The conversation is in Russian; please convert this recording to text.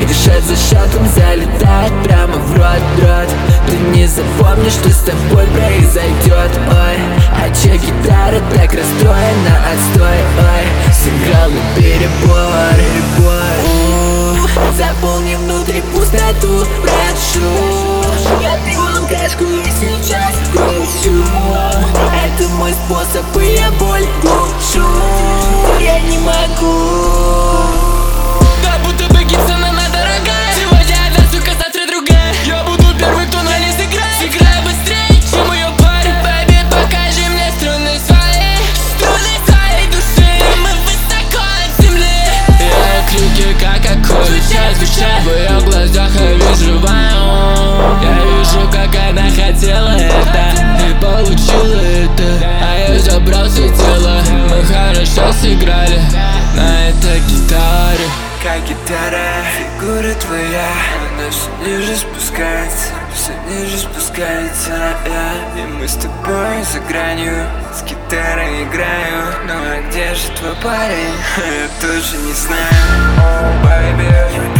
И дышать за счетом залетает прямо в рот. Ты не запомнишь, что с тобой произойдет. Ой, а чья гитара так расстроена, отстой. Ой, сыграл на перебор. Заполни внутри пустоту, прошу. Я пью крашку и сейчас грущу. Это мой способ, и я боль глушу. Я не могу. Да будто бы Гибсон, она дорогая. Сегодня одна сука, завтра другая. Я буду первый, кто на ней сыграет. Сыграй быстрее, чем ее парень. Бэби, покажи мне струны своей души. Мы высоко от земли. Я крики, как аккорд звучат в ее глазах, я вижу вау. Я вижу, как она хотела это и получила это, а я забрал все тело. Мы хорошо сыграли на этой гитаре. Как гитара, фигура твоя, она все ниже спускается, все ниже спускается. И мы с тобой за гранью, с гитарой играю. Ну а где же твой парень? Я тоже не знаю. Oh, baby.